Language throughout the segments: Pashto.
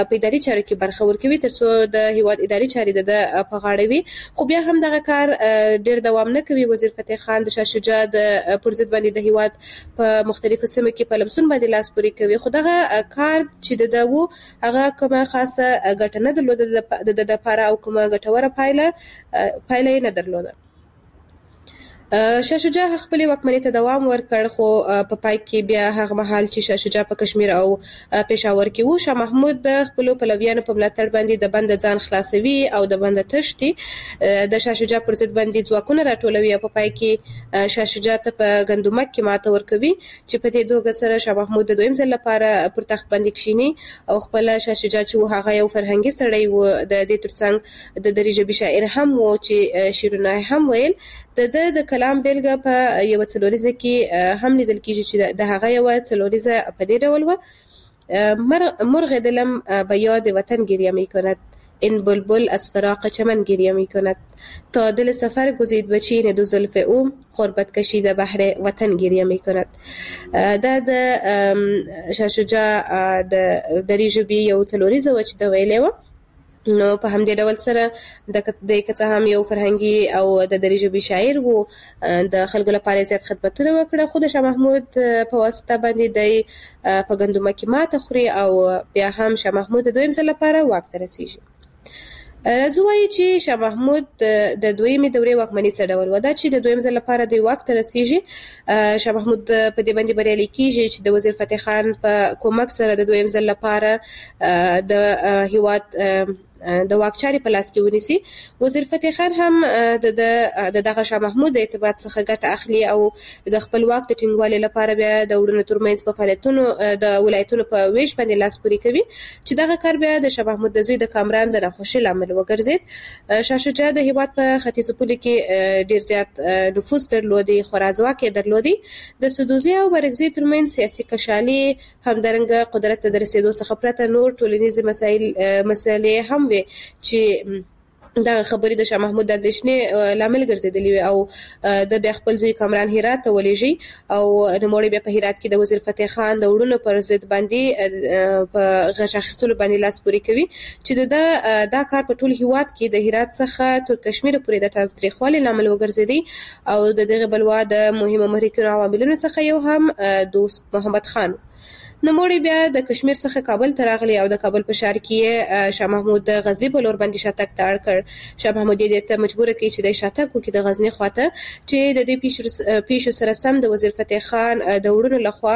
په اداري چارو کې برخه ورکوي ترڅو د هیواد اداري چارې د په غاړه وي. خو بیا هم دغه کار ډیر دوام نه کوي. وزیر فتح خان د شاه شجاع د پر ضد باندې د هیواد په مختلفو سیمو کې په لمسون باندې لاس پورې کوي. خو دغه کار چې د وو هغه کومه خاصه ګټه نه درلوده د لپاره او کومه ګټوره پایله نه درلوده. شاه شجاع خپل واکمنۍ ته دوام ورکړ خو په پای کې بیا هغه مهال چې شاه شجاع په کشمیر او پېښور کې وو، شاه محمود د خپل پلویانو په ملاتړ باندې د بند ځان خلاصوي او د بند تشتي د شاه شجاع پر ضد باندې ځواکونه راټولوي او په پای کې شاه شجاع ته په ګندمک کې ماته ورکوي چې په دې دوه سره شاه محمود د دویم ځل لپاره پر تخت باندې کښیني او خپل شاه شجاع چې هغه یو فرهنګي سړی و د دې ترڅنګ د دري ژبې شاعر هم و چې شعرونه هم ویل. د کلام بیلګه په یو څلوریزه کې هم لیدل کېږي چې د هغه یو څلوریزه په دې ډول و: مرغ دلم به یاد وطن گریه میکند، این بلبل از فراق چمن گریه میکند، تا دل سفر گزید به چین دو زلف او، غربت کشیده بهر وطن گریه میکند. دا د شاه شجاع د دري ژبې یو څلوریزه و چې د ویلې و. نو په همدې ډول سره د کڅه هم یو فرهنګي او د دري ژبې شاعر وو، د خلکو لپاره زیات خدمتونه وکړه. خو د شاه محمود په واسطه باندې د په ګندمه کې ماته خوري او بیا هم شاه محمود د دویم ځل لپاره واک ته رسیږي. راځو وایو چې شاه محمود د دویمې دورې واکمنۍ څه ډول و. دا چې د دویم ځل لپاره د واک ته رسیږي، شاه محمود په دې باندې بریالی کیږي چې د وزیر فتح خان په کومک سره د دویم ځل لپاره د هیواد د واک چارې په لاس کې ونیسي. وزیر فتح خان هم د دغه شاه محمود د اعتماد څخه ګټه اخلي او د خپل واک د ټینګوالي لپاره بیا د وړونو ترمنځ په فعالیتونو د ولایتونو په ویش باندې لاس پورې کوي چې دغه کار بیا د شاه محمود د زوی د کامران د ناخوښۍ لامل وګرځید. شاه شجاع د هیواد په ختیځو پولو کې ډیر زیات نفوذ درلودي، خورا ځواک یې درلودي. د سدوزي او بارګزي ترمنځ سیاسي کشالي همدارنګه قدرت ته د رسېدو څخه پرته نور ټولنیزې مسایل هم چې دا خبرې د شاه محمود د اندېښنې لامل ګرځېدلې وي او د بیا خپل ځای کامران هرات ته ولېږي او نوموړی بیا په هرات کې د وزیر فتح خان د وړونو پر ضد باندې په غچ اخیستلو باندې لاس پورې کوي چې دا کار په ټول هیواد کې د هرات څخه تر کشمیر پورې د تاریخوالي لامل وګرځېدی او د دغه بلوا د مهمو محرکینو عواملونو څخه یو هم دوست محمد خان. نوموړی بیا د کشمیر څخه کابل ته راغلی او د کابل په ښار کې شاه محمود د غزني په لور باندې شاتګ ته اړ کړ. شاه محمود یې ته مجبور کړ چې د شاتګ وکړي د غزني خواته چې د دې پیښو سره سم د وزیر فتح خان د وړونو لخوا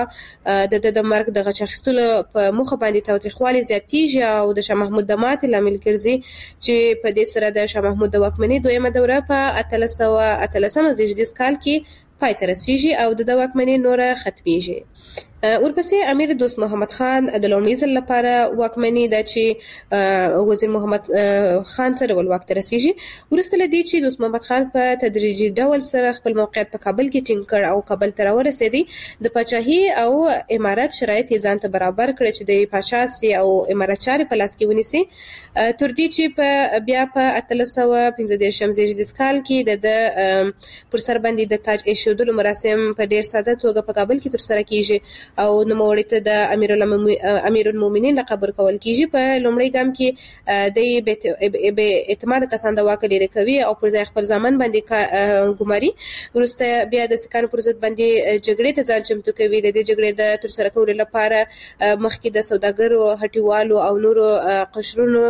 د مرګ د غچ اخیستلو په موخه باندې تاوتریخوالي زیاتېږي او د شاه محمود د ماتې لامل ګرځي چې په دې سره د شاه محمود د واکمنۍ دویمه دوره په 1813 زیږدیز کال کې پای ته رسیږي او د واکمنۍ نوره ختمیږي. ورپسې امیر دوست محمد خان د لومړي ځل لپاره واکمني ده چې وزیر محمد خان سره ول واک ته رسیږي. وروسته له دې چې دوست محمد خان په تدریجي ډول سره خپل موقعیت په کابل کې ټینګ کړ او کابل ته راورسېدی، د پاچاهي او امارت شرایط یې ځان ته برابر کړ چې د پاچا سي او امارت چارې په لاس کې ونیسي، تر دې چې بیا په 1815 زیږدیز کال کې د پر سر باندې د تاج ایښودلو مراسم په ډیر ساده توګه په کابل کې ترسره کیږي او نوموړي ته د امیر المؤمنین لقب ورکول کیږي. په لومړي ګام کې د بې اعتماد کسان د واک لرې کوي او پر ځای خپل ځامن باندې ګماري. وروسته بیا د سکانو پر ضد باندې جګړې ته ځان چمتو کوي. د دې جګړې د ترسره کولو لپاره مخکې د سوداګرو، هټیوالو او نورو قشرونو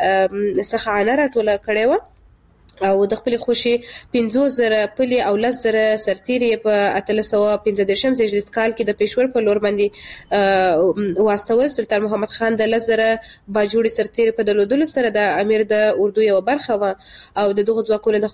څخه عانه راټوله کړې وه او د خپل خوشي 15000 پلي او 10000 سرتیري په 1815 زیږدیز کال کې د پېښور په لور باندې واستول. سلطان محمد خان د 10000 باجوړي سرتیري په درلودلو سره د امیر د اردو یو برخه و او د دغه ځواکونو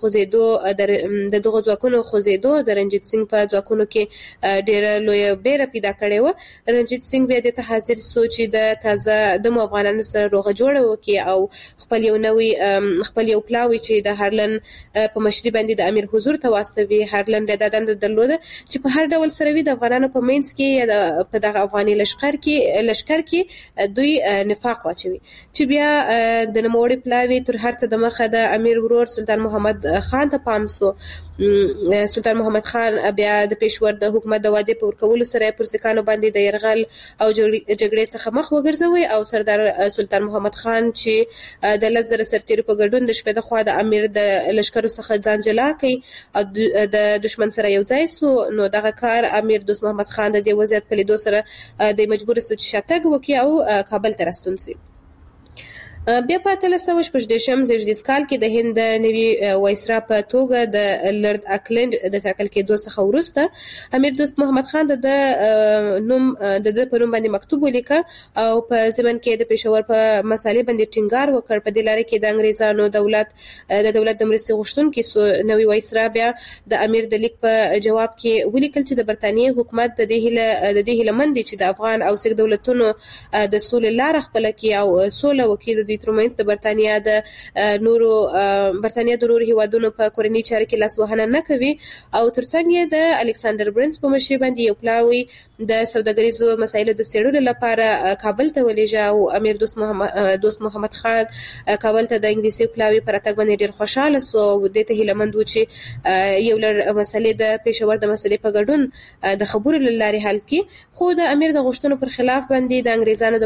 خوځېدو د رنجیت سنگ په ځواکونو کې ډېره لویه بیره پیدا کړې وه. رنجیت سنگ بیا د حاضر سوچ د تازه د افغانانو سره روغه جوړه وکړي او خپل یو پلاوی چې د هر هارلن په مشري باندې د امیر حضور ته واستوي. هارلن بیا د دنده درلوده چې په هر ډول سره وي د افغانانو په منځ کې یا په دغه افغاني لشکر کې دوی نفاق واچوي چې بیا د نوموړي پلاوي تر هر څه د مخه د امیر ورور سلطان محمد خان ته پام سو. سلطان محمد خان بیا د پېښور د حکومت د وعدې په ورکولو سره پر سکانو باندې د یرغل او جګړې څخه مخ وګرځوي او سردار سلطان محمد خان چې د 10,000 سرتیرو په ګډون د شپې د خوا د امیر د لشکرو څخه ځان جلا کړي او د دشمن سره یو ځای سو. نو دغه کار امیر دوست محمد خان د دې وضعیت په لیدو سره د مجبور سو چې شاتګ وکړي او کابل ته راستون شي. بیا په 1818 زیږدیز کال کې د هند نوي وایسرا په توګه د لارډ اکلند د ټاکل کېدو څخه وروسته امیر دوست محمد خان د نوم په نوم باندې مکتوب ولیکه او په ضمن کې د پېښور په مسالې باندې ټینګار وکړ. په دې لاره کې د انګریزانو دولت د مرستې غوښتونکي سو. نوي وایسرا بیا د امیر د لیک په جواب کې ولیکل چې د برتانیې حکومت د دې هیله مند چې د افغان او سیک دولتونو د سولې لار خپل کړي او سوله وکړي. د ترمنځ د برتانیا د نورو هیوادونو په کورنۍ چارو کې لاسوهنه نه کوي او ترڅنګ یې د الکساندر برنس په مشرۍ باندې یو پلاوی د سوداګریزو مسایلو د څېړلو لپاره کابل ته ولېږه او امیر دوست محمد خان کابل ته د انګلیسي پلاوی پر راتګ باندې ډېر خوشاله سو او دې ته هیله مند و چې یو لړ مسلې د پېښور د مسلې په ګډون د خبرو له لارې حل کړي. خو د امیر د غوښتنو پر خلاف باندې د انګریزانو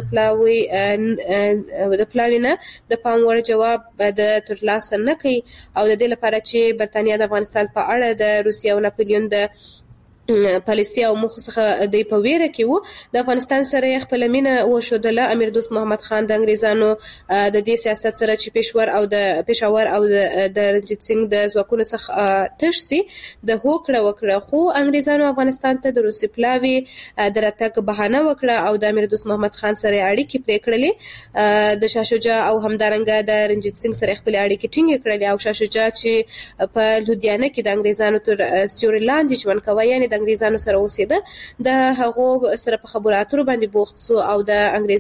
د پلاوی نه د پام وړ جواب د ترلاسه نه کوي او د دې لپاره چې برتانیا د افغانستان په اړه د روسیې او ناپلیون د پالیسي او مخ څخه د په ویره کې وو د افغانستان سره خپل مینه وښودله. امیر دوست محمد خان د انګریزانو د دې سیاست سره چې پېښور او د رنجیت سنگ د ځواکونو څخه تش سي د هوکړه وکړه. خو انګریزانو افغانستان ته د روسي پلاوی د راتګ بهانه وکړه او د امیر دوست محمد خان سره اړیکې پرې کړلې. د شاه شجاع او همدارنګه د رنجیت سنگ سره خپل اړیکې ټینګې کړلې او شاه شجاع چې په لودیانه کې د انګریزانو تر سیوري لاندې ژوند کوي یعنی د انګریزانو سره اوسېده د هغو سره په خبرو اترو باندې بوخت سو او د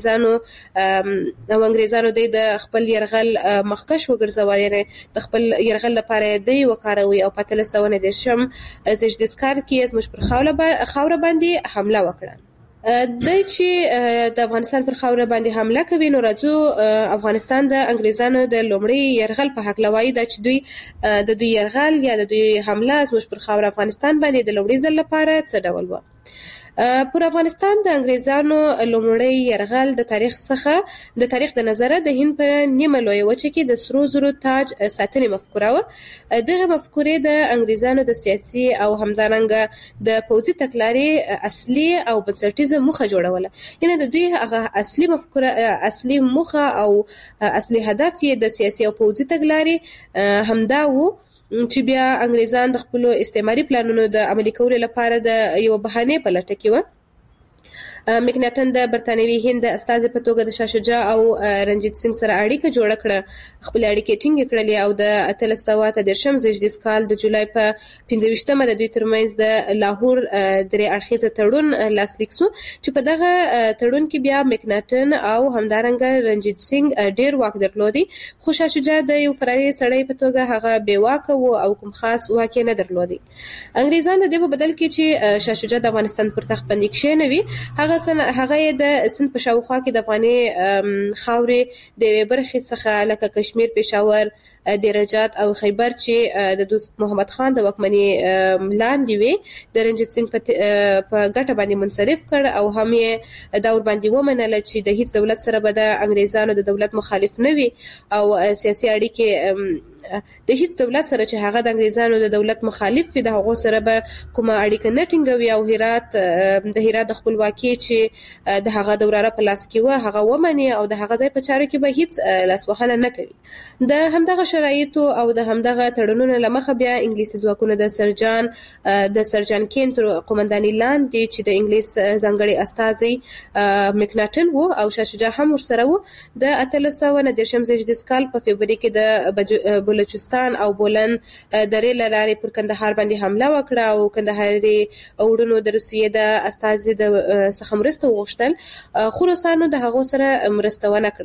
انګریزانو د خپل يرغل مخکش وګرځول یعنی د خپل يرغل لپاره دی وکاروي او په 1910 زیږدیز کال کې زموږ پر خاوره باندې حمله وکړه. د چې د افغانستان پر خاوره باندې حمله کوي نو راځو افغانستان د انګریزانو د لومړي يرغل په حق لوي د چې دوی يرغل یا د دوی حمله زموږ پر خاوره افغانستان باندې د لومړي ځل لپاره څه ډول و. پر افغانستان د انګریزانو لومړی يرغل د تاریخ د نظره د هند په نیمه لویه وچه کې د سرو زرو تاج ساتنې مفکوره و. دغه مفکورې د انګریزانو د سیاسي او همدارنګه د پوځي تګلارې اصلي او بنسټیزه موخه جوړوله. یعنی د دوی هغه اصلي موخه او اصلي هدف یې د سیاسي او پوځي تګلارې همدا و چې بیا انګریزان د خپل استعماري پلانونو د عملي کولو لپاره د یو بهانه په لټه کې و. مکناټن د برتانوي هند استازي په توګه د شاه شجاع او رنجیت سنگ سره اړیکه جوړه کړه. خپل اړیکې ټینګ کړلې او د 1813 زیږدیز کال د جولای په 25مه د دوی ترمنځ د لاهور درې اړخیزه تړون لاسلیک شو چې په دغه تړون کې بیا مکناټن او همدارنګه رنجیت سنگ ډیر واک درلودي خو شاه شجاع د یو فراري سړی په توګه هغه بې واک او کوم خاص واک نه درلودي. انګریزان د دې په بدل کې چې شاه شجاع د افغانستان پر تخت باندې کښېنوي هغه د سند په شاوخوا کې د افغاني خاورې د یوې برخې څخه لکه کشمیر، پېښور، دیرجات او خیبر چې د دوست محمد خان د واکمنۍ لاندې وي د رنجیت سنگ په ګټه باندې منصرف کړ او هم یې دا ور باندې ومنله چې د هیڅ دولت سره به د انګریزانو د دولت مخالف نه وي او سیاسي اړیکې د هیڅ دولت سره چې هغه د انګریزانو د دولت مخالف وي د هغو سره به کومه اړیکه نه ټینګوي او د هرات د خپلواکۍ چې د هغه دوراره په لاس کې و هغه ومني او د هغه ځای په چارو کې به هیڅ لاسوهنه نه کوي. د همدغه شرایطو او د همدغه تړونونو له مخه بیا انګلیسي ځواکونه د سرجان کین تر قومندانۍ لاندې چې د انګلیس ځانګړي استازي مکناټن و او شاه شجاع هم ورسره و د 1819 زیږدیز کال په فبروري کې د بلوچستان او بولن درې لارې پر کندهار باندې حمله وکړه او کندهاري وروڼو د روسیې د استازي د څخه مرسته وغوښتل خو روسانو د هغو سره مرسته ونه کړه.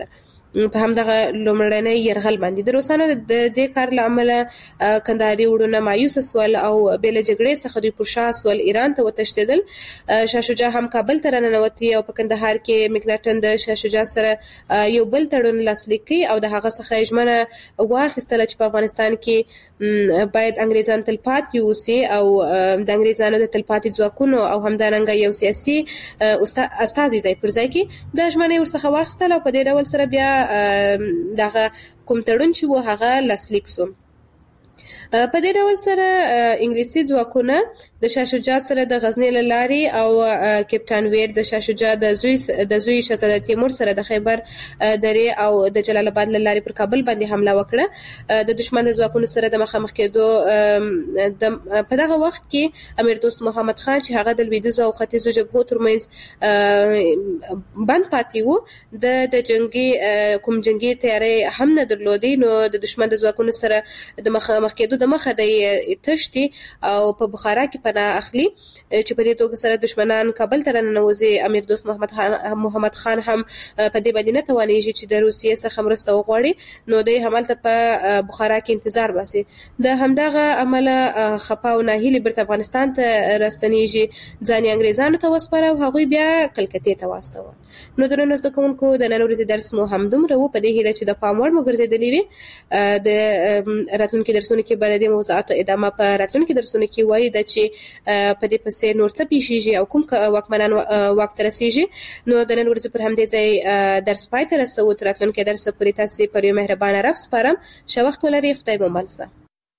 په همدغه لومړنۍ یرغل باندې د روسانو د دې کار له امله کندهاري وروڼه مایوس سول او بې له جګړې څخه دوی پر شا سول ایران ته وتښتېدل. شاه شجاع هم کابل ته راننوتي او په کندهار کې مکناټن د شاه شجاع سره یو بل تړون لاسلیک کړي او د هغه څخه ژمنه واخیستله چې په افغانستان کې باید انګریزان تلپاتې اوسي او د انګریزانو د تلپاتې ځواکونو او همدارنګه یو سیاسي استازي ځای پر ځای کې د ژمنې ورڅخه واخیستله او په دې ډول سره بیا دغه کوم تړون چې و هغه لاسلیک شو. په دې ډول سره انګلیسي ځواکونه د شاه شجاع سره د غزنی له لارې او کپټان ویر د شاه شجاع د زوی شهزاده تیمور سره د خیبر درې او د جلال آباد له لارې پر کابل باندې حمله وکړه. د دشمن د ځواکونو سره د مخامخ کېدو په دغه وخت کې امیر دوست محمد خان چې هغه د لویدیځو او ختیځو جبهو ترمنځ بند پاتې و د کوم جنگي تیاری هم نه درلودي، نو د دشمن د ځواکونو سره د مخامخ کېدو د مخه د تشتي او په بخارا کې پناه اخلي چې په دې توګه سره دشمنان کابل ته راننوځي. امیر دوست محمد خان هم په دې باندې نه توانېږي چې د روسیې څخه مرسته وغواړي، نو دوی همالته په بخارا کې انتظار باسي. د همدغه عمله خپه او ناهیلي بیرته افغانستان ته راستنېږي، ځان یې انګریزانو ته وسپاره او هغوی بیا کلکتې ته واستوه. نو درنو زده کوونکو د نن ورځې درس مو همدومره و، په دې هیله چې د پام وړ مو ګرځېدلې وي. د راتلونکي درسونو کې به د دې موضوعاتو ادامه په راتلونکي درسونو کې وایي ده چې په دې پسې نور څه پیښیږي او کوم واکمنان واک ته رسیږي. نو د نن ورځې پر همدې ځای درس پای ته رسوو. تر راتلونکي درسه پورې تاسې پر یو مهربانه رب سپارم. ښه وخت ولرئ. خدای مو مل شه.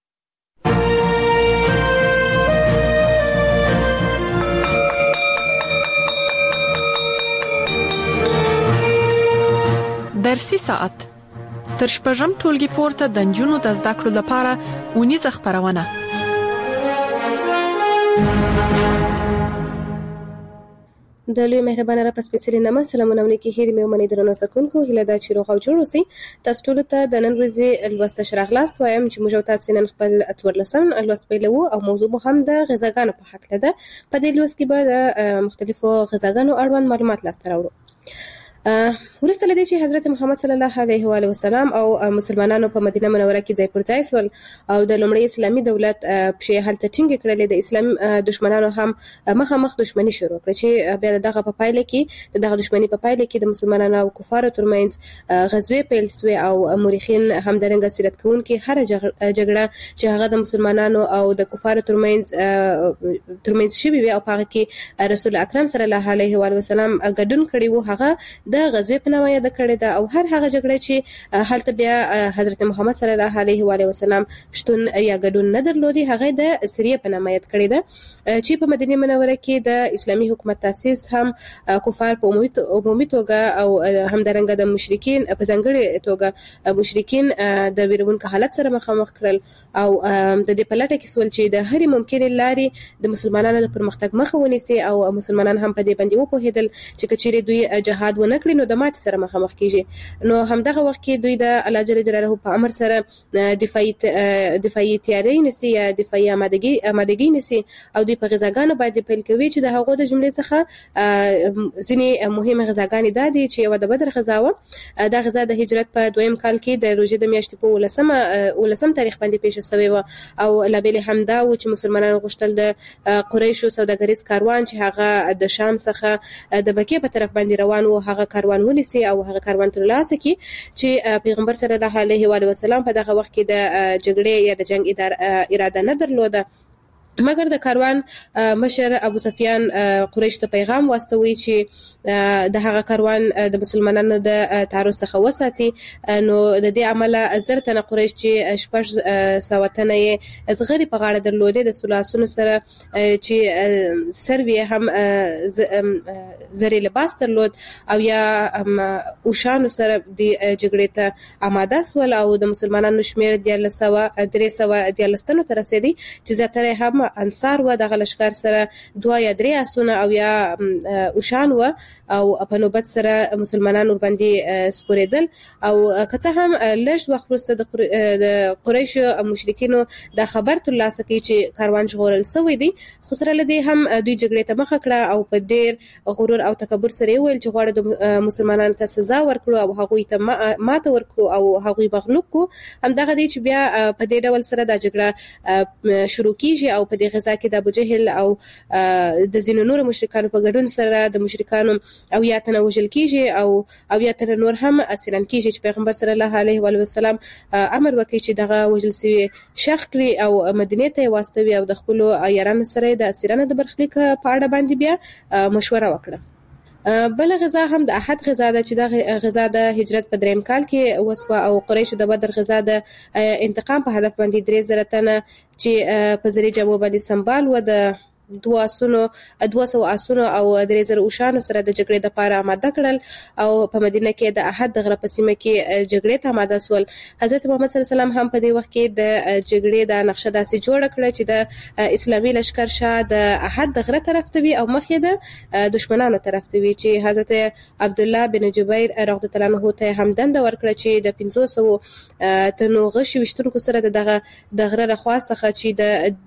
درسي ساعت تر شپږم ټولګي پورته د نجونو د زده کړو لپاره ونیزه خبرونه. د لوی مهربانه را پسپېڅلې نامه سلامونه ملګري هېرې مې ومنئ. درنو زده کوونکو هیله ده چې روغ او جوړ اوسئ. تاسو ټولو ته د نن ورځې لوسته ښه راغلاست وایم چې موږ او تاسې نن خپل 14 لوست پیلوو او موضوع مو هم د غذاګانو په هکله ده. په دې لوست کې به د مختلفو غذاګانو اړوند معلومات لاسته راوړو. وروسته له دې چې حضرت محمد صلی الله علیه و وسلم او مسلمانانو په مدینه منوره کې ځای پر ځای شول او د لومړي اسلامي دولت پښې هلته ټینګې کړلې، د اسلام دشمنانو هم مخامخ دشمني شروع کړه چې بیا دغه په پایله کې دغه دشمني په پایله کې د مسلمانانو او کفارو ترمنځ غزوې پیل شوې او مورخین همدارنګه سیرت کوونکي هر جګړه چې هغه د مسلمانانو او د کفارو ترمنځ شوې وي او په هغه کې رسول اکرم صلی الله علیه و وسلم ګډون کړی وو، هغه د غزوې په نامه یاد کړی ده. او هر هغه جګړه چې هلته بیا حضرت محمد صلی الله علیه و وسلم شتون یا ګډون نه درلودي، هغه د سریه په نامه یاد کړی ده چې په مدینه منوره کې د اسلامي حکومت تاسیس هم کفار په عمومي توګه او همدارنګه د مشرکین په ځانګړي توګه مشرکین د ویرونکو حالت سره مخامخ کړل او د دې په لټه کې سول چې د هرې ممکنه لارې د مسلمانانو د پرمختګ مخه ونیسي او مسلمانان هم په دې باندې وپوهیدل چې کچېرې دوی جهاد ونه کړی نو د ماتې سره مخامخ کیږي. نو همدغه وخت کې دوی د الله جل جلاله په امر سره دفاعي تیاری نسی یا دفاعي آمادګي نسی او دوی په غذاګانو باندې پیل کوي چې د هغو د جملې څخه ځینې مهمه غذاګانې دا دي چې یو د بدر غذا و. دا غذا د هجرت په 2م کال کې د روژې د میاشتې په 19 تاریخ باندې پیښ شوی و او لابل همدا و چې مسلمانانو غوښتل د قریشو سوداګریز کاروان چې هغه د شام څخه د مکې په طرف باندې روان و هغه کاروان ونیسي او هغه کاروان ترلاسه کړي چې پیغمبر صلی الله علیه و وسلم په دغه وخت کې د جګړې یا د جنگ اراده نه درلوده، مګر د کاروان مشر ابو سفیان قریش ته پیغام واستوي چې د هغه کاروان د مسلمانانو د تعرض څخه وساتي. نو د دې عمله زرتنه قریش چې 600 تنه زغری په غاړه درلودې د سلاسونو سره چې سروي هم زری لباس درلود او یا اوشانو سره د جګړې ته آماده سول او د مسلمانانو شمیر 300 تنو ته رسیدي چې زیاتره هم انصار و د غلشکار سره 2 یا 3 اسونه او یا اوشان و او په نوبت سره مسلمانانو باندې سپوریدل او کته هم لږ وخت وروسته د قریش مشرکینو د خبر ترلاسه کوي چې کاروان ژغورل شوی دی، خو سره لدی هم دوی جګړې ته مخه کړه او په ډېر غرور او تکبر سره ویل چې غواړي د مسلمانانو ته سزا ورکړو او هغوی ته ماته ورکړو او هغوی مغلوب کو. همدغه دی چې بیا په دې ډول سره د جګړه شروع کیږي او په دې غزا کې د ابو جهل او د ځینو نور مشرکانو په ګډون سره د مشرکانو او یا تنه وژل کیږي او یا تنه نور هم اسیران کیږي چې پیغمبر صلی الله علیه و وسلم امر وکړي چې دغه وژل شوی شخص کړي او مدینه ته واستوي او د خپل یارانو سره د اسیرانو د برخلیک په اړه باندې بیا مشوره وکړه. بل غزا هم د احد غزا ده چې د غزا د هجرت په 3 کال کې وسوه او قریش د بدر غزا د انتقام په هدف باندې 3000 تنه چې په ذریعہ جمع باندې سنبال و د 200 اسونو او 3000 اوښانو سره د جګړې د لپاره آماده کړل او په مدینه کې د احد د غره په سیمه کې جګړې ته آماده سول. حضرت محمد صلی الله علیه وسلم هم په دې وخت کې د جګړې د نقشه داسې جوړ کړ چې د اسلامي لشکر شاه د احد د غره طرف ته وي او مخ یې د دشمنانو طرف ته وي چې حضرت عبد الله بن جبیر رضی الله عنه ته هم دنده ورکړه چې د 500 تنو غشي وشتونکو سره د غره رخواڅخه چې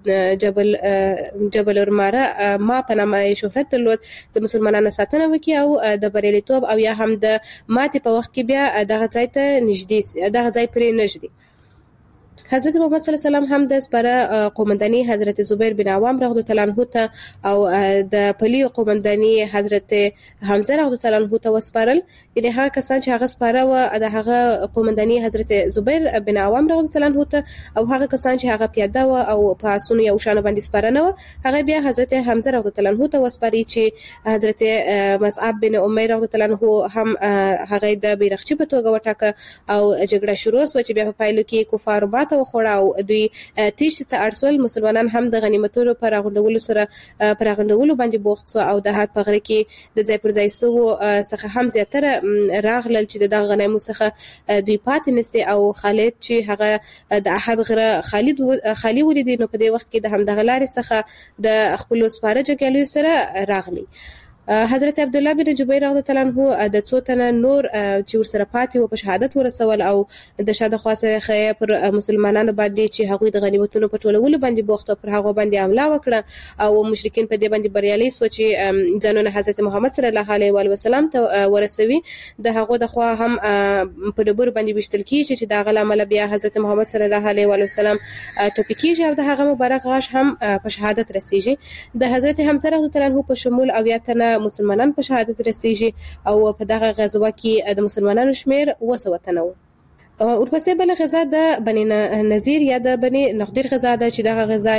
د جبل ماره ما په نامه شهرت درلود د مسلمانانو ساتنه وکي او د بریالیتوب او یا هم د ماتې په وخت کې بیا دغه ځای ته نږدې دغه ځای پرې نږدې. حضرت محمد صلی الله علیه وسلم هم د سپاره قومنداني حضرت زبیر بن عوام رضی الله عنه ته او د پلی قومنداني حضرت حمزه رضی الله عنه ته وسپارل. یعنی هغه کسان چې هغه سپاره و د هغه قومنداني حضرت زبیر بن عوام رضی الله عنه ته او هغه کسان چې هغه پیاده و او په اسونو یو شان باندې سپاره نه و هغه بیا حضرت حمزه رضی الله عنه ته وسپاري چې حضرت مصعب بن عمیر رضی الله عنه هم هغه د بیرغچی په توګه وټاکه او جګړه شروع شوه چې بیا په پایلو کې کفار ماته وخوړه او دوی تیښتې ته اړ شول. مسلمانان هم د غنیمتونو پر راغونډولو باندې بوخت شو او د احد په غره کې د ځای پر ځای سوو څخه هم زیاتره راغلل چې د غنیمو څخه دوی پاتې نسی او خالد چې هغه د احد غره خالی ولیدي نو په دې وخت کې د همدغه لارې څخه د خپل سپاره جګړې سره راغلی. حضرت عبد الله بن جبیر رضی الله عنه د څو تنه نور چې ورسره پاتې و په شهادت ورسول او د شاده خاصه پر مسلمانانو باندې چې هغوی د غنیمتونو په ټولولو باندې بوخت پر هغه باندې حمله وکړه او مشرکین په دې باندې بریالي شو چې ځانونه حضرت محمد صلی الله علیه و سلم ته ورسوي. د هغه د خوا هم په ډبر باندې وشتل کیږي چې دا غل عمل بیا حضرت محمد صلی الله علیه و سلم ټپي کیږي او د هغه مبارک غاښ هم په شهادت رسیږي. د حضرت حمزه رضی الله عنه په شمول او یا تنه مسلمانان په شهادت رسیږي او په دغه غزوه کې د مسلمانانو شمیر 200 تنه و. ورپسې بل غزا د بني نذیر یا د بني نقدیر غزا ده چې دغه غزا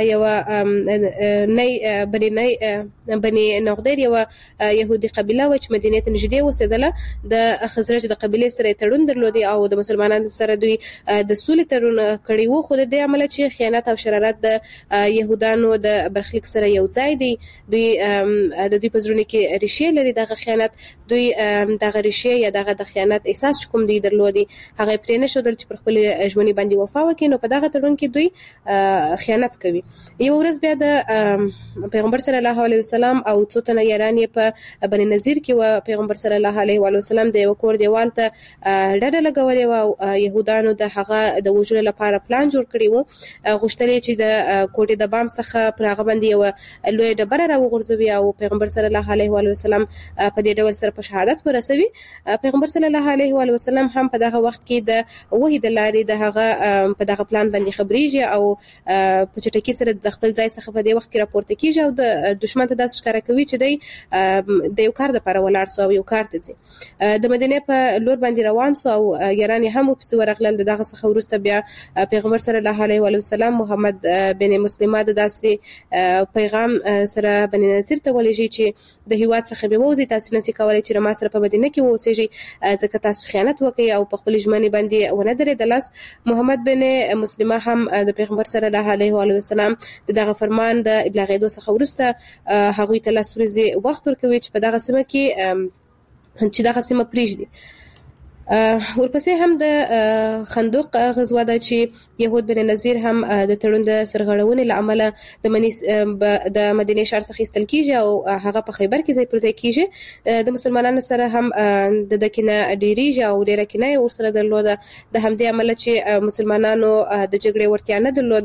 یو بني نقدیر یو يهودي قبيله و چې مدینه ته نږدې اوسېدله د خزرج د قبيله سره تړون درلودي او د مسلمانانو سره دوی د سولې تړون کړی وو. خو د دې عمل چې خیانت او شرارت د يهودانو د برخلیک سره یو ځای دی دوی د دوی په زړونو کې ریښې لري. دغه خیانت دوی دغه ریښې یا دغه د خیانت احساس کوم دی درلودي هغه پرې نشودل چې پر خپل ژوندۍ باندې وفا وکړي نو په دغه تړون کې دوی خیانت کوي. یو ورځ بیا د پیغمبر صلی الله علیه وسلم او څو تنه یاران په بني نذیر کې و پیغمبر صلی الله علیه وسلم د یو کور دیوال ته ډډه لګولې و او يهودانو د هغه د وژلو لپاره پلان جوړ کړی و. غوښتل چې د کوټې د بام څخه پر هغه باندې یو لوی ډبره راوغورځوي او پیغمبر صلی الله علیه وسلم په دې ډول سره په شهادت ورسوي. پیغمبر صلی الله علیه وسلم هم په دغه وخت کې د وحی د لارې د هغه په دغه پلان باندې خبريږي او په چټکی سره د خپل ځای څخه په دې وخت کې راپورته کیږي او د دشمن ته داسې ښکارا کوي چې د یو کار لپاره ولاړ سو او یو کار ته ځي. د مدینه په لور باندې روان سو او یاران هم ورپسې ورغلل. دغه څخه وروسته بیا پیغمبر صلی الله علیه وسلم محمد بن مسلمه د داسې پیغام سره بني نذیر ته ولېږي چې د هیواد څخه به وځي تاسو نه کولای چې ما سره په مدینه کې اوسېږي ځکه تاسو خیانت وکړي او په خپل ژمنې باندې ونه درېدلاس. محمد بن مسلمه هم د پیغمبر صلی الله علیه وسلم دغه فرمان د ابلاغېدو څخه وروسته هغوی ته لاس ورځي وخت ورکوي چې په دغه سیمه کې چې دغه سیمه پریږدي. ورپسې هم د خندق غزوه ده چې يهود بن نذیر هم د تړون د سرغړونې لامل د مدینه شهر څخه ایستل کیږي او هغه په خیبر کې ځای پر ځای کیږي. د مسلمانانو سره هم د دکنه ډیریږي او ډیره کنه ورسره درلوده. د همدې عمل چې مسلمانانو د جګړې ورتیا نه درلوده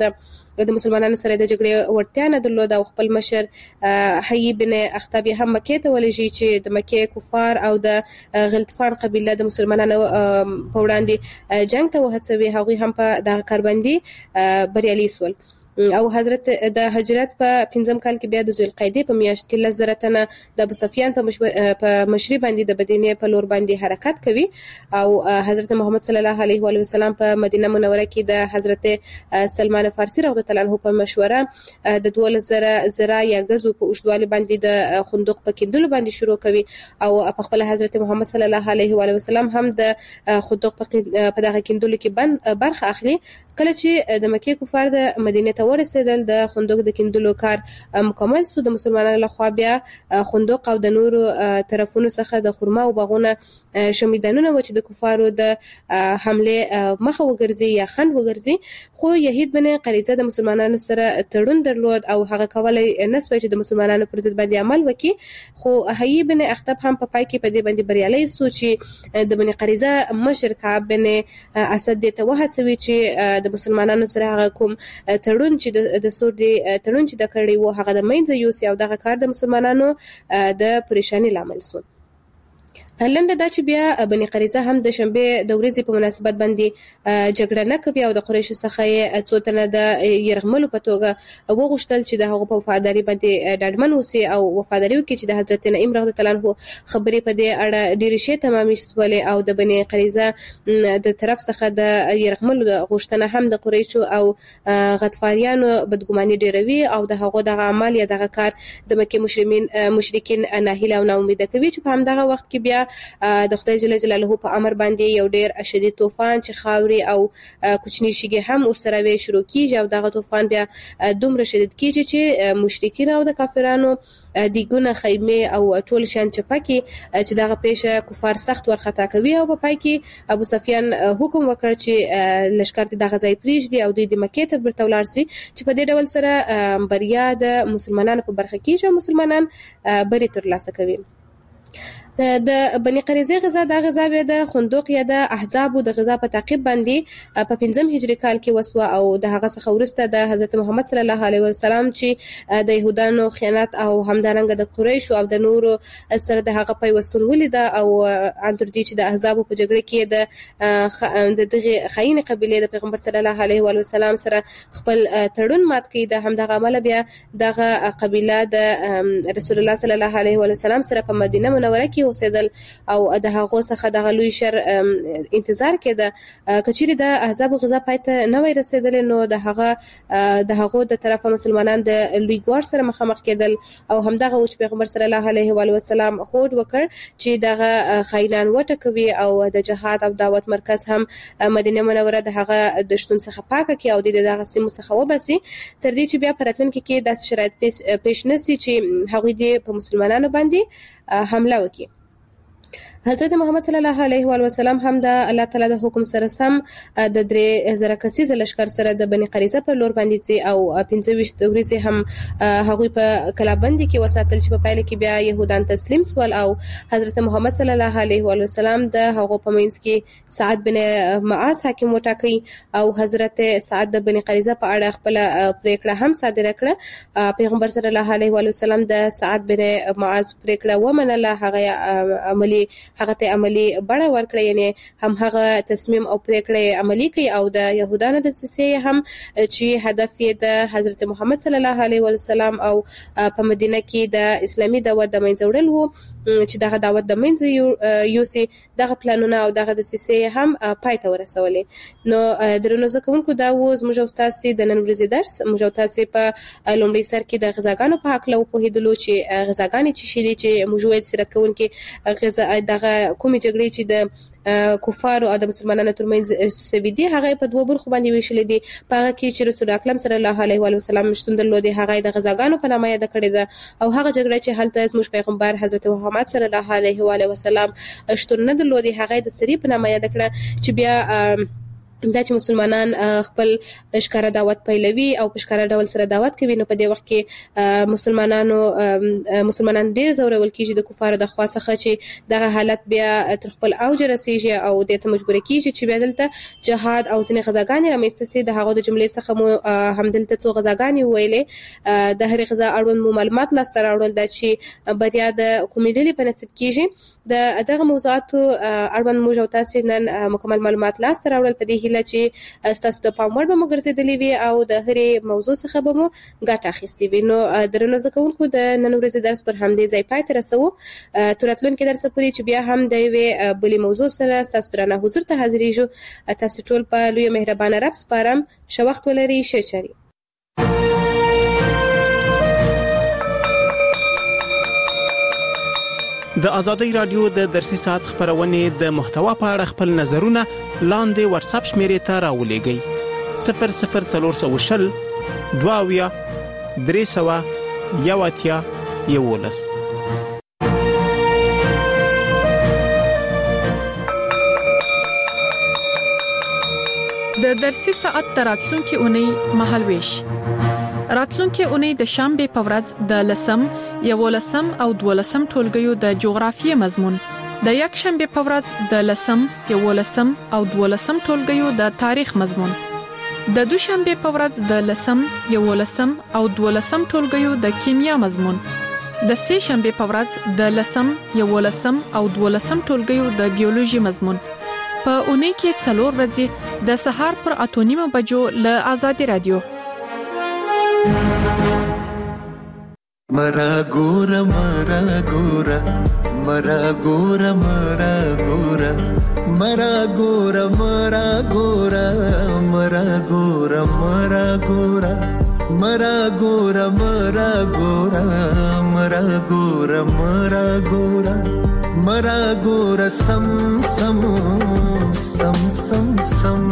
د مسلمانانو سره د جګړې ورتیا نه درلود او خپل مشر حیي بن اخطب هم مکې ته ولېږي چې د مکې کفار او د غلطفان قبیله د مسلمانانو په وړاندې جنگ ته وهڅوي. هغوی هم په دغه کاربندي بریالي سول او حضرت د هجرت په 5م کال کې بیا د ذوالقعدې په میاشت کې 10,000 تنه د ابو سفیان په مشري باندې د مدینې په لور باندې حرکت کوي او حضرت محمد صلی الله علیه و سلم په مدینه منوره کې د حضرت سلمان فارسی رضی الله عنه په مشوره د 12,000 ذرا یا غزو په اوږدوالي باندې د خندق په کیندلو باندې شروع کوي او په خپل حضرت محمد صلی الله علیه و سلم هم د خندق په دغه کیندلو کې برخه اخلي. کله چې د مکې کفار د مدینې ته ورسېدل د خندق د کیندلو کار مکمل شو. د مسلمانانو لخوا بیا خندق او د نورو طرفونو څخه د خرما او باغونه شمیدانونه و چې د کفارو د حمله مخه وګرځي یا خند وګرځي، خو یحیی بن قریظه د مسلمانانو سره تړون درلود او هغه کولای نسوي چې د مسلمانانو پر ضد باندې عمل وکړي. خو حیی بن اخطب هم په پای کې په دې باندې بریالي شو چې د بن قریظه مشر کعب بن اسد ته وهڅوي چې د مسلمانانو سره هغه کوم تړون چې د سور دی تړون چې د کړی وو هغه د منځ یوسي او دغه کار د مسلمانانو د پریشانی لامل شو. لنډه دا چې بیا بني قریظه هم د شنبه د ورځې په مناسبت باندې جګړه نه کوي او د قریشو څخه یې څو تنه د يرغملو په توګه وغوښتل چې د هغه په وفاداری باندې ډاډمن وسی او وفاداری وکړي چې د حضرت نعیم رضی الله عنه خبرې په دې اړه ډېر شي تمامي شولې او د بني قریظه د طرف څخه د يرغملو د غوښتنه هم د قریشو او غطفاریانو بدګماني ډېروي او د هغه د عمل یا د کار د مکه مشرکین ناهیله او ناامید کوي چې په همدغه وخت کې بیا د خدای جل جلاله په امر باندې یو ډیر شدید طوفان چې خاوري او کوچنی شګي هم ورسره وی شروع کیږي او دغه طوفان بیا دومره شدید کیږي چې مشرکین او د کافرانو دیګونه خیمه او ټول شان چپکی چې دغه پیښه کفار سخت ورخطا کوي او په پای کې ابو سفیان حکم وکړ چې لشکره دغه ځای پریږدي او د مکې ته ورته ولاړ شي چې په دې ډول سره بریا د مسلمانانو په برخه کې چې مسلمانان بری ترلاسه کوي. د بني قریظه غزا د غزا د خندق یا د احزاب د غزا په تعقیب باندې په 5م هجری کال کې وسوه او د هغه څخه ورسته د حضرت محمد صلی الله علیه وسلم چې د يهودانو خیانت او همدارنګه د قریشو او د نورو سره د هغه پیوستون ولید او انتر دي چې د احزاب په جګړه کې د دغه خاين قبيله د پیغمبر صلی الله علیه وسلم سره خپل تړون مات کړي. د همدغه عمل بیا دغه قبيله د رسول الله صلی الله علیه وسلم سره په مدینه منوره کې اوسېدل او د هغه څخه د لوی شر انتظار کېده. کچېری د احزاب غزا پاتې نه وای رسیدل نو د هغه د طرفه مسلمانان د لوی ګوار سره مخامخ کېدل او همدغه چې پیغمبر صلی الله علیه و سلم هوډ وکړ چې دغه خاینان وټکوي او د جهاد او دعوت مرکز هم مدینه منوره د هغه د شتون څخه پاکه کی او د دغه سیمو څخه وبسي تر دې چې بیا پراتلونکو کې د شرایط پیش نسی چې هغوی د مسلمانانو باندې حمله وکړي. حضرت محمد صلی الله علیه و سلم هم د الله تعالی د حکم سره سم د 3,000 کسیز لشکر سره د بني قریظه په لور باندې ځي او 25 ورځې هم هغوی په کلابند کې وساتل چې په پایله کې بیا يهودان تسلیم سول او حضرت محمد صلی الله علیه و سلم د هغو په منځ کې سعد بن معاذ حاکم وټاکي او حضرت سعد د بني قریظه په اړه خپل پریکړه هم صادره کړه. پیغمبر صلی الله علیه و سلم د سعد بن معاذ پریکړه ومنله، هغه ته عملی بڼه ورکړه، یعنی هم هغه تصمیم او پریکړه عملی کوي او د يهودانو د سیسې هم چې هدف یې د حضرت محمد صلی الله علیه و سلم او په مدینه کې د اسلامي دعوت د منځ وړل وو چې دغه دعوت د منځ یوسي دغه پلانونه او دغه د سیسې هم پای ته ورسولې. نو درنو زکونکو دا و زموږ استاد د نن ورځې درس موږ تاسو په لومړي سر کې د غذاګانو په حق له پوهیدلو چې غذاګانې چې شې چې موږ وایي سیرت کوونکې غذا دغه کومې جګړې چې د کفار او د مسلمانانو ترمنځ سوي دي هغه په دوه برخو باندې ویشل دي. په هغه کې چې رسول اکرم صلی الله علیه و سلم مشتون درلود هغه د غذاګانو په نامه یاد کړی ده او هغه جګړه چې هلته زموږ پیغمبر حضرت محمد صلی الله علیه و سلم شتون نه درلود هغه د سری په نامه یاد کړه چې بیا دا چې مسلمانان خپل ښکارا دعوت پیلوي او په ښکارا ډول سره دعوت کوي، نو په دې وخت کې مسلمانان ډیر زورول کیږي د کفارو د خوا څخه چې دغه حالت بیا تر خپل اوج رسیږي او د ته مجبور کیږي چې بیا دلته جهاد او ځینې غزاګانې رامنځته سي. د هغو د جملې څخه مو همدلته څو غزاګانې ویلې. د هرې غزا اړوند مو معلومات لاسته راوړل دا چې بریا د کومې ډلې په نصیب کیږي. د دغه موضوعاتو اړوند موږ او تاسو نن مکمل معلومات لاسته راوړل په دې هیله چې ستاسو د پام وړ به مو ګرځېدلې وي او د هرې موضوع څخه به مو ګټه اخیستې وي. نو درنو زده کوونکو د نن ورځې درس پر همدې ځای پای ته رسوو. تر راتلونکي درس پورې چې بیا هم د یوې بلې موضوع سره ستاسو درانه حضور ته حاضرېږو. تاسو ټول په لوی مهربانه رب سپارم. ښه وخت ولرئ. ښه چارې. د آزادۍ رادیو د درسي ساعت خبرونه د محتوا په اړه خپل نظرونه لاندې واتس اپ شمیرې ته راولېږئ. 00420 22 300 11. د درسي ساعت راتلونکي اونۍ مهالويش. راتلونکي اونۍ د شنبه په ورځ د 11 او 12 ټولګیو د جغرافیې مضمون، د یک شنبه په ورځ د 11 او 12 ټولګیو د تاریخ مضمون، د دوشنبه په ورځ د 11 او 12 ټولګیو د کیمیا مضمون، د سه شنبه په ورځ د 11 او 12 ټولګیو د بیولوژي مضمون. په اونۍ کې 4 ورځې د سهار پر 8:30 بجو له آزادۍ رادیو. مرا ګورا مرا ګورا مرا ګورا مرا ګورا مرا ګورا مرا ګورا مرا ګورا مرا ګورا مرا ګورا مرا ګورا مرا ګورا مرا ګورا مرا ګورا سم سم سم سم سم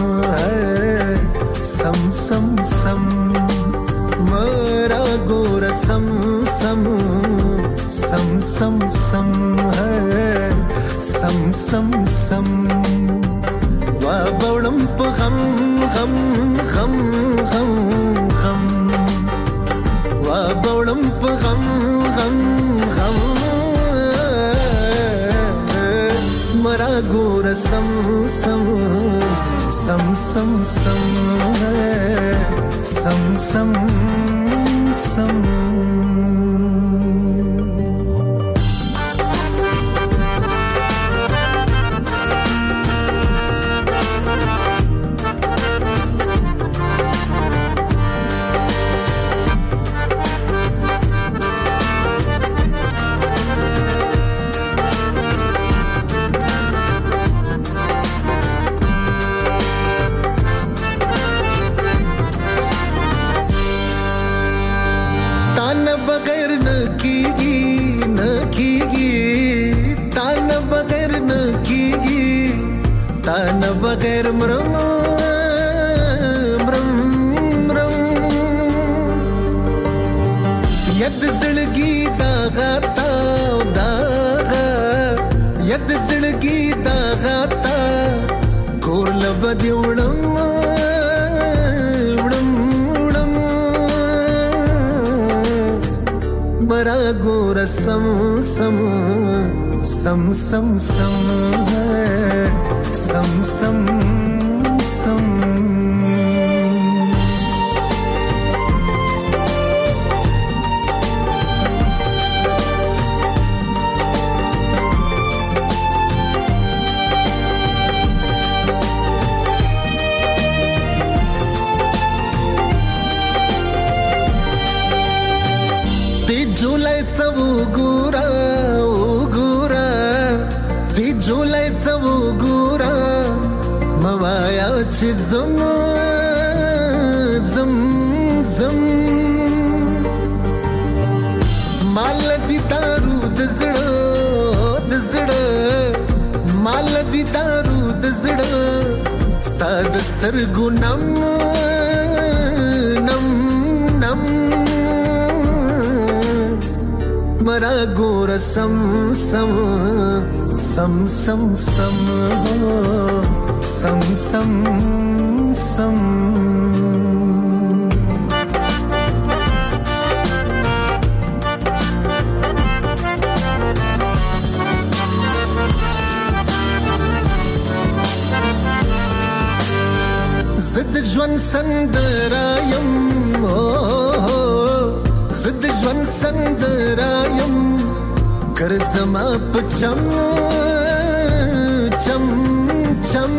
سم سم سم مرا ګورا سم سم سم سم سم سم سم سم وا بولم په غم غم غم غم غم وا بولم په غم غم غم مرا ګورا سم سم سم سم سم سم سم سم बगैर मरम मरम मरम यद जिंदगी दागाता दागा यद जिंदगी दागाता गोर लबदी उड़म उड़म उड़म मरा गोर सम सम सम सम सम सम सम सम ते जुलाई तब गोरा ओ गोरा ते जुलाई तब गोरा मवाया च zam zam zam mal di daru d zada mal di daru d zada sta dastar gunam nam nam mara gora sam sam sam sam sam सम सम सम زد ژوند سندرایم زد ژوند سندرایم ګرځما په چم چم چم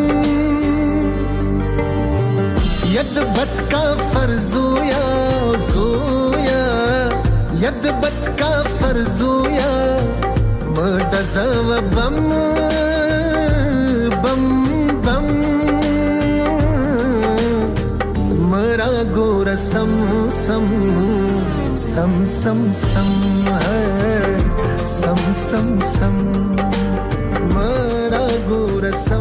ید بد کا فرزویا زویا ید بد کا فرزویا مډزو بم بم بم مرا ګور سم سم سم سم سم سم سم سم مرا ګور سم